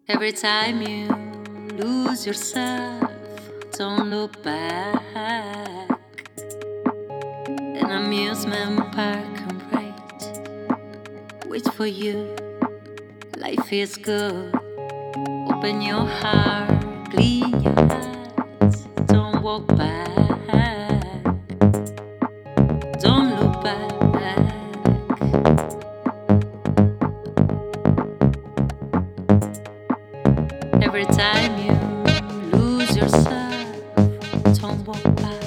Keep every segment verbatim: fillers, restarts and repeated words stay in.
Every time you lose yourself, don't look back. An amusement park can wait, wait for you. Life is good. Open your heart, clean your hands. Don't walk back. Don't look back. Every time you lose yourself, don't walk back.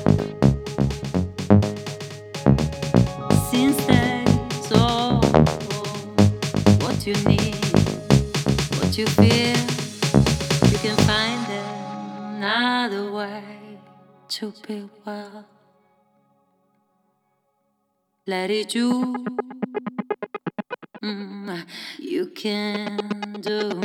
Since there's all what you need, what you feel, you can find another way to be well. Let it do. Mm, you can do.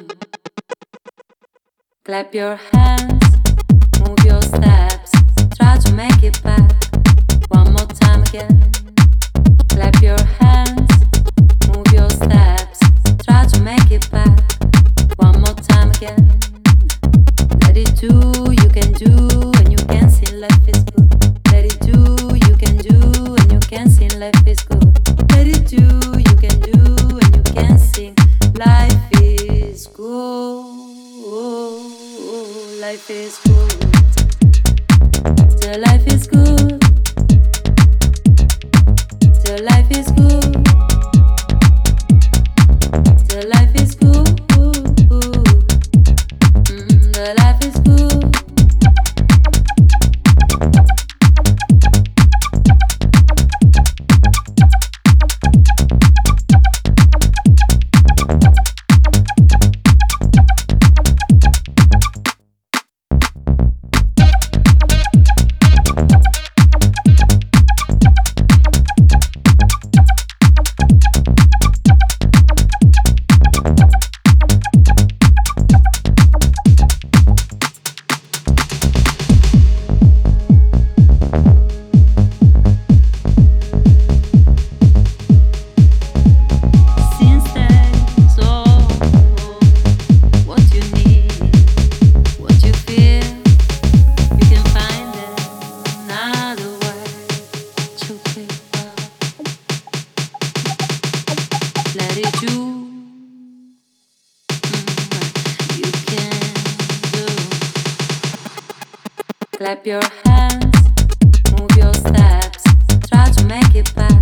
Clap your hands, move your steps, try to make it back. One more time again. Clap your hands, move your steps, try to make it back. One more time again. Let it do, you can do, and you can see life is good. Let it do, you can do, and you can see life is good. Let it do, you can do, and you can sing life is good. Life is good. The life is good. The life is good. The life is good. Mm, the life is good. Clap your hands, move your steps, try to make it back.